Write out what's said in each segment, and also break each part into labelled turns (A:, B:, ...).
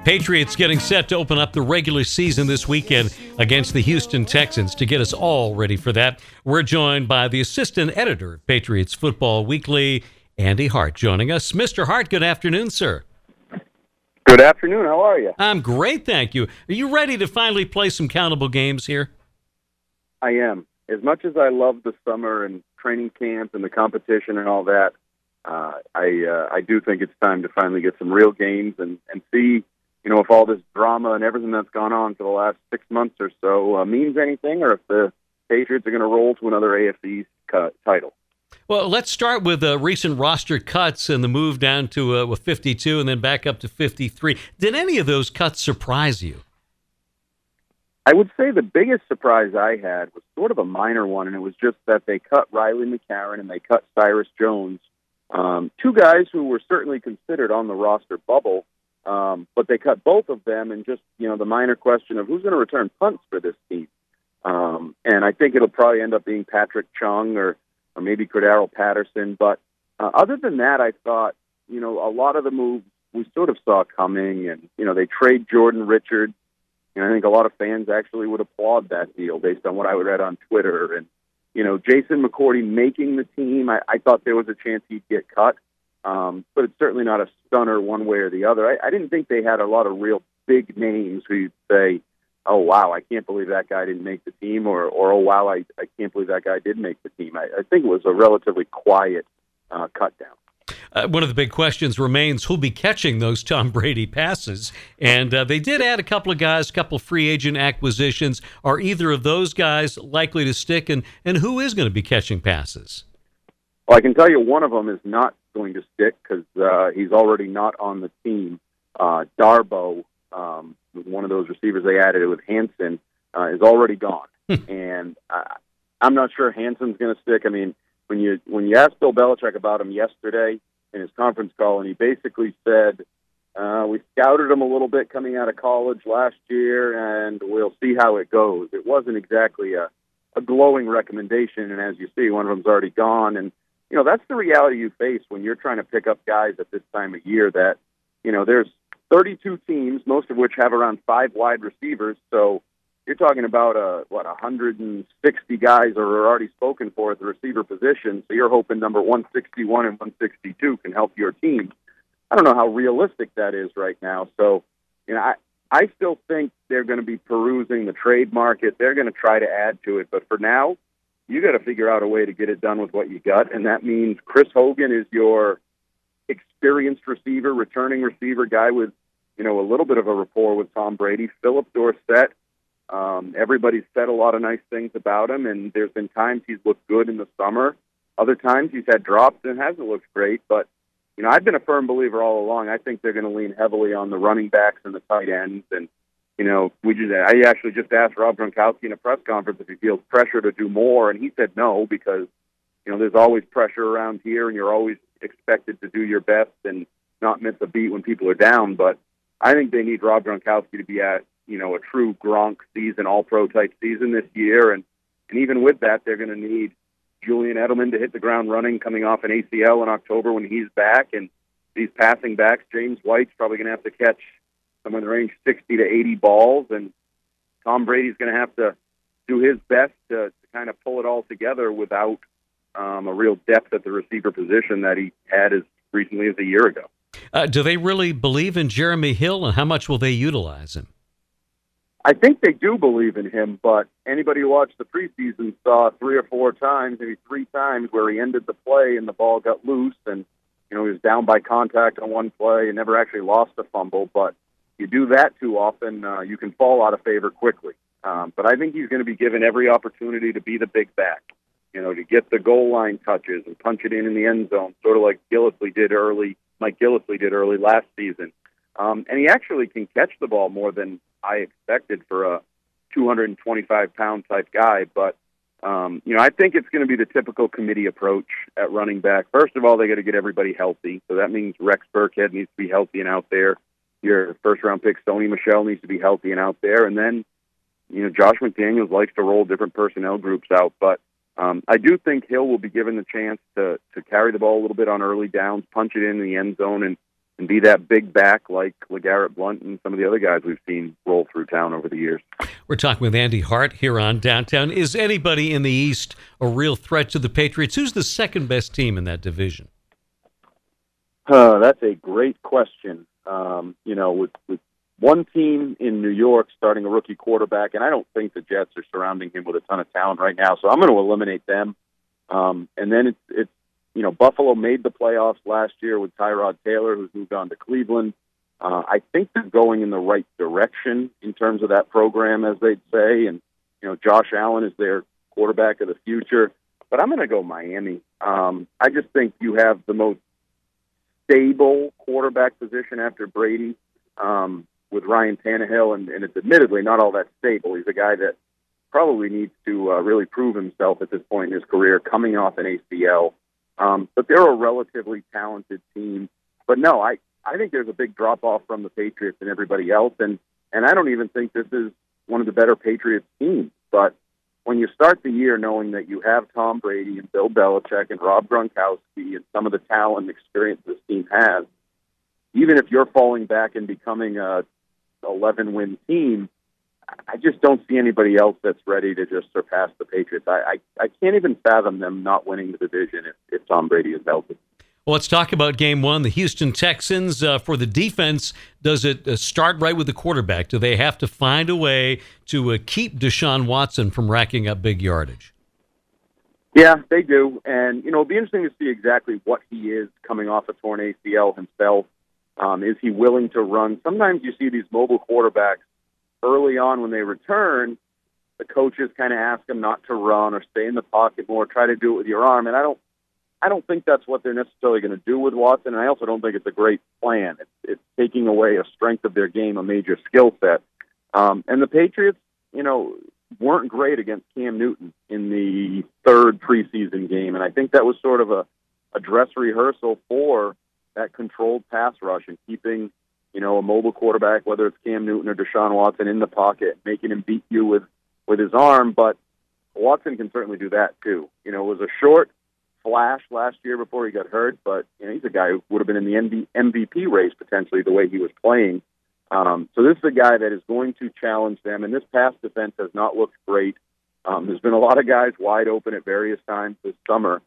A: Patriots getting set to open up the regular season this weekend against the Houston Texans. To get us all ready for that, we're joined by the assistant editor of Patriots Football Weekly, Andy Hart, joining us. Mr. Hart, good afternoon, sir.
B: Good afternoon. How are you?
A: I'm great, thank you. Are you ready to finally play some countable games here?
B: I am. As much as I love the summer and training camp and the competition and all that, I do think it's time to finally get some real games and see, you know, if all this drama and everything that's gone on for the last 6 months or so means anything, or if the Patriots are going to roll to another AFC title.
A: Well, let's start with recent roster cuts and the move down to 52 and then back up to 53. Did any of those cuts surprise you?
B: I would say the biggest surprise I had was sort of a minor one, and it was just that they cut Riley McCarron and they cut Cyrus Jones, two guys who were certainly considered on the roster bubble, but they cut both of them, and just, you know, the minor question of who's going to return punts for this team. And I think it'll probably end up being Patrick Chung or maybe Cordero Patterson. But other than that, I thought, you know, a lot of the moves we sort of saw coming, and, you know, they trade Jordan Richards. And I think a lot of fans actually would applaud that deal based on what I read on Twitter. And, you know, Jason McCourty making the team, I thought there was a chance he'd get cut. But it's certainly not a stunner one way or the other. I didn't think they had a lot of real big names who you'd say, oh, wow, I can't believe that guy didn't make the team, or oh, wow, I can't believe that guy did make the team. I think it was a relatively quiet cut down.
A: One of the big questions remains who'll be catching those Tom Brady passes. And they did add a couple of guys, a couple of free agent acquisitions. Are either of those guys likely to stick, and who is going to be catching passes?
B: Well, I can tell you one of them is not going to stick because he's already not on the team. Darboh, one of those receivers they added with Hansen, is already gone. And I'm not sure Hansen's going to stick. I mean, when you asked Bill Belichick about him yesterday in his conference call, and he basically said, we scouted him a little bit coming out of college last year, and we'll see how it goes. It wasn't exactly a glowing recommendation, and as you see, one of them's already gone. And, you know, that's the reality you face when you're trying to pick up guys at this time of year that, you know, there's 32 teams, most of which have around 5 wide receivers, so you're talking about 160 guys are already spoken for at the receiver position. So you're hoping number 161 and 162 can help your team. I don't know how realistic that is right now. So, you know, I still think they're going to be perusing the trade market. They're going to try to add to it. But for now, you got to figure out a way to get it done with what you got. And that means Chris Hogan is your experienced receiver, returning receiver guy with, you know, a little bit of a rapport with Tom Brady. Philip Dorsett. Everybody's said a lot of nice things about him, and there's been times he's looked good in the summer. Other times he's had drops and hasn't looked great. But, you know, I've been a firm believer all along. I think they're going to lean heavily on the running backs and the tight ends. And, you know, I actually just asked Rob Gronkowski in a press conference if he feels pressure to do more, and he said no, because, you know, there's always pressure around here, and you're always expected to do your best and not miss a beat when people are down. But I think they need Rob Gronkowski to be at, you know, a true Gronk season, all-pro type season this year. And even with that, they're going to need Julian Edelman to hit the ground running coming off an ACL in October when he's back. And these passing backs, James White's probably going to have to catch somewhere in the range 60 to 80 balls. And Tom Brady's going to have to do his best to kind of pull it all together without a real depth at the receiver position that he had as recently as a year ago.
A: Do they really believe in Jeremy Hill, and how much will they utilize him?
B: I think they do believe in him, but anybody who watched the preseason saw 3 or 4 times, maybe 3 times, where he ended the play and the ball got loose, and, you know, he was down by contact on one play and never actually lost a fumble. But you do that too often, you can fall out of favor quickly. But I think he's going to be given every opportunity to be the big back, you know, to get the goal line touches and punch it in the end zone, sort of like Mike Gillislee did early last season. And he actually can catch the ball more than I expected for a 225-pound type guy. But, you know, I think it's going to be the typical committee approach at running back. First of all, they got to get everybody healthy. So that means Rex Burkhead needs to be healthy and out there. Your first-round pick, Sony Michel, needs to be healthy and out there. And then, you know, Josh McDaniels likes to roll different personnel groups out. But I do think Hill will be given the chance to carry the ball a little bit on early downs, punch it in the end zone, and and be that big back like LeGarrette Blount and some of the other guys we've seen roll through town over the years.
A: We're talking with Andy Hart here on Downtown. Is anybody in the East a real threat to the Patriots? Who's the second best team in that division?
B: That's a great question. With one team in New York starting a rookie quarterback, and I don't think the Jets are surrounding him with a ton of talent right now, so I'm going to eliminate them. And then it's Buffalo made the playoffs last year with Tyrod Taylor, who's moved on to Cleveland. I think they're going in the right direction in terms of that program, as they'd say. And, Josh Allen is their quarterback of the future. But I'm going to go Miami. I just think you have the most stable quarterback position after Brady with Ryan Tannehill, and it's admittedly not all that stable. He's a guy that probably needs to really prove himself at this point in his career, coming off an ACL. But they're a relatively talented team. But no, I think there's a big drop-off from the Patriots and everybody else, and I don't even think this is one of the better Patriots teams. But when you start the year knowing that you have Tom Brady and Bill Belichick and Rob Gronkowski and some of the talent and experience this team has, even if you're falling back and becoming a 11-win team, I just don't see anybody else that's ready to just surpass the Patriots. I can't even fathom them not winning the division if Tom Brady is healthy.
A: Well, let's talk about game one. The Houston Texans, for the defense, does it start right with the quarterback? Do they have to find a way to keep Deshaun Watson from racking up big yardage?
B: Yeah, they do. And, it'll be interesting to see exactly what he is coming off a torn ACL himself. Is he willing to run? Sometimes you see these mobile quarterbacks early on when they return, the coaches kind of ask them not to run or stay in the pocket more, try to do it with your arm. And I don't think that's what they're necessarily going to do with Watson. And I also don't think it's a great plan. It's taking away a strength of their game, a major skill set. And the Patriots, weren't great against Cam Newton in the third preseason game. And I think that was sort of a dress rehearsal for that controlled pass rush and keeping, a mobile quarterback, whether it's Cam Newton or Deshaun Watson, in the pocket, making him beat you with his arm. But Watson can certainly do that too. It was a short flash last year before he got hurt, but he's a guy who would have been in the MVP race potentially the way he was playing. So this is a guy that is going to challenge them, and this pass defense has not looked great. There's been a lot of guys wide open at various times this summer.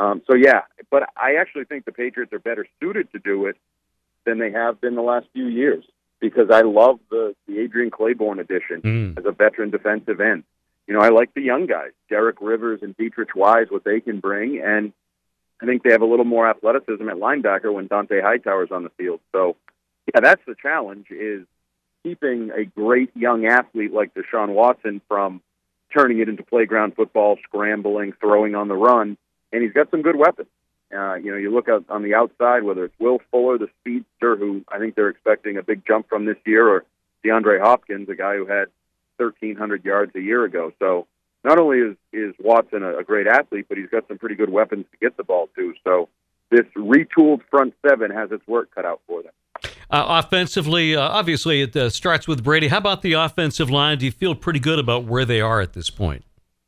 B: But I actually think the Patriots are better suited to do it than they have been the last few years, because I love the Adrian Claiborne addition as a veteran defensive end. I like the young guys, Derek Rivers and Dietrich Wise, what they can bring, and I think they have a little more athleticism at linebacker when Dante Hightower's on the field. So, yeah, that's the challenge, is keeping a great young athlete like Deshaun Watson from turning it into playground football, scrambling, throwing on the run, and he's got some good weapons. You look out on the outside, whether it's Will Fuller, the speedster, who I think they're expecting a big jump from this year, or DeAndre Hopkins, a guy who had 1,300 yards a year ago. So not only is Watson a great athlete, but he's got some pretty good weapons to get the ball to. So this retooled front seven has its work cut out for them.
A: Offensively, obviously it starts with Brady. How about the offensive line? Do you feel pretty good about where they are at this point?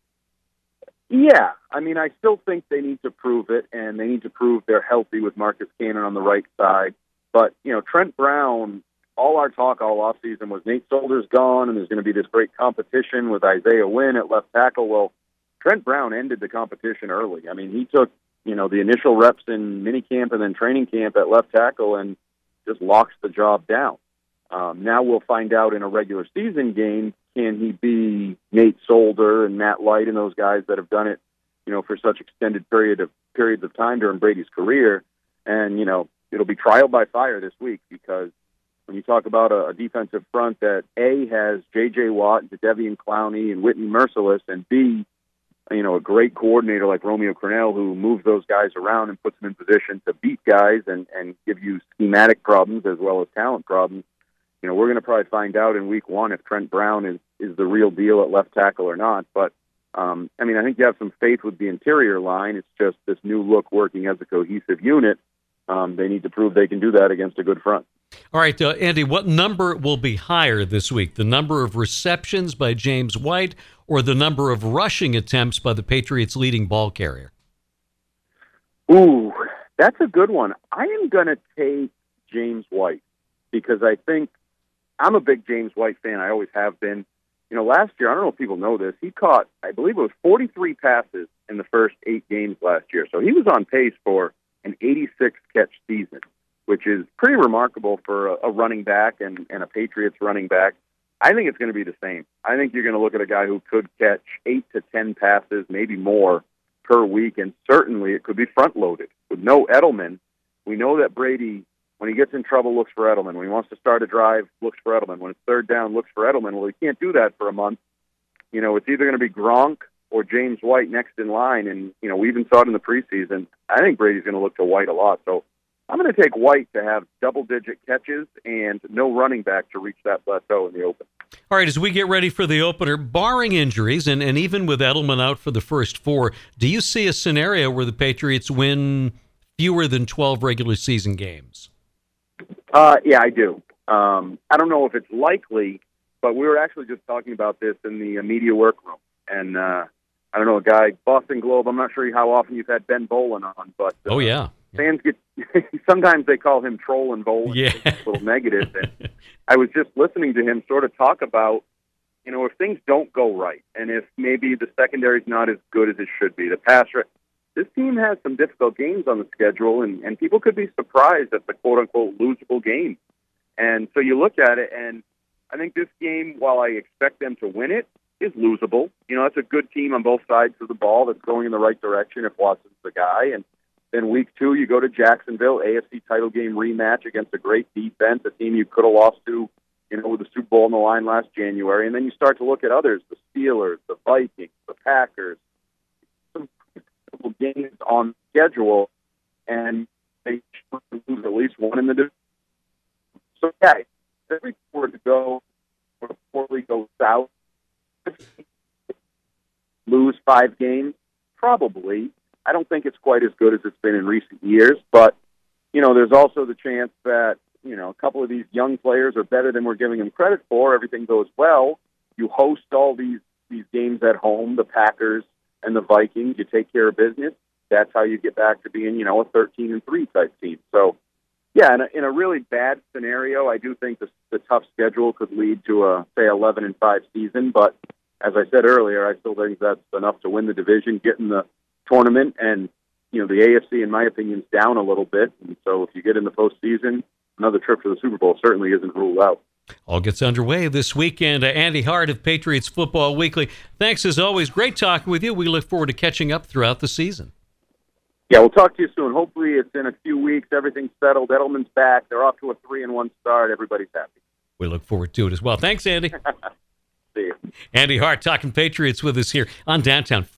B: Yeah. I still think they need to prove it, and they need to prove they're healthy with Marcus Cannon on the right side. But, Trent Brown, all our talk all offseason was Nate Solder's gone, and there's going to be this great competition with Isaiah Wynn at left tackle. Well, Trent Brown ended the competition early. He took, the initial reps in minicamp and then training camp at left tackle and just locks the job down. Now we'll find out in a regular season game, can he be Nate Solder and Matt Light and those guys that have done it, for such extended periods of time during Brady's career. And, it'll be trial by fire this week, because when you talk about a defensive front that A, has J.J. Watt, Jadeveon Clowney, and Whitney Merciless, and B, a great coordinator like Romeo Crennel, who moves those guys around and puts them in position to beat guys and give you schematic problems as well as talent problems. We're going to probably find out in week one if Trent Brown is the real deal at left tackle or not. But, I think you have some faith with the interior line. It's just this new look working as a cohesive unit. They need to prove they can do that against a good front.
A: All right, Andy, what number will be higher this week? The number of receptions by James White or the number of rushing attempts by the Patriots' leading ball carrier?
B: Ooh, that's a good one. I am going to take James White, because I think I'm a big James White fan. I always have been. Last year, I don't know if people know this, he caught, I believe it was 43 passes in the first 8 games last year. So he was on pace for an 86-catch season, which is pretty remarkable for a running back and a Patriots running back. I think it's going to be the same. I think you're going to look at a guy who could catch 8 to 10 passes, maybe more, per week, and certainly it could be front-loaded. With no Edelman, we know that Brady, when he gets in trouble, looks for Edelman. When he wants to start a drive, looks for Edelman. When it's third down, looks for Edelman. Well, he can't do that for a month. It's either going to be Gronk or James White next in line, and, we even saw it in the preseason. I think Brady's going to look to White a lot. So I'm going to take White to have double-digit catches and no running back to reach that plateau in the open.
A: All right, as we get ready for the opener, barring injuries, and even with Edelman out for the first 4, do you see a scenario where the Patriots win fewer than 12 regular season games?
B: Yeah, I do. I don't know if it's likely, but we were actually just talking about this in the media workroom. And I don't know, a guy, Boston Globe, I'm not sure how often you've had Ben Bolin on, but
A: oh, yeah.
B: Fans get, sometimes they call him Troll and Bolin.
A: Yeah.
B: It's a little negative. And I was just listening to him sort of talk about, if things don't go right, and if maybe the secondary's not as good as it should be, the pass rush, this team has some difficult games on the schedule, and people could be surprised at the quote-unquote losable game. And so you look at it, and I think this game, while I expect them to win it, is losable. That's a good team on both sides of the ball that's going in the right direction if Watson's the guy. And then week 2, you go to Jacksonville, AFC title game rematch against a great defense, a team you could have lost to, with the Super Bowl on the line last January. And then you start to look at others, the Steelers, the Vikings, the Packers, games on schedule, and they should lose at least one in the division. So, yeah, if every were to go or poorly go south, lose 5 games, probably. I don't think it's quite as good as it's been in recent years, but, there's also the chance that, a couple of these young players are better than we're giving them credit for. Everything goes well. You host all these games at home, the Packers and the Vikings, you take care of business. That's how you get back to being, a 13-3 type team. So, yeah, in a really bad scenario, I do think the tough schedule could lead to a, say, 11-5 season. But as I said earlier, I still think that's enough to win the division, get in the tournament, and, the AFC, in my opinion, is down a little bit. And so if you get in the postseason, another trip to the Super Bowl certainly isn't ruled out.
A: All gets underway this weekend. Andy Hart of Patriots Football Weekly. Thanks as always. Great talking with you. We look forward to catching up throughout the season.
B: Yeah, we'll talk to you soon. Hopefully it's in a few weeks. Everything's settled. Edelman's back. They're off to a 3-1 start. Everybody's happy.
A: We look forward to it as well. Thanks, Andy.
B: See you.
A: Andy Hart talking Patriots with us here on Downtown.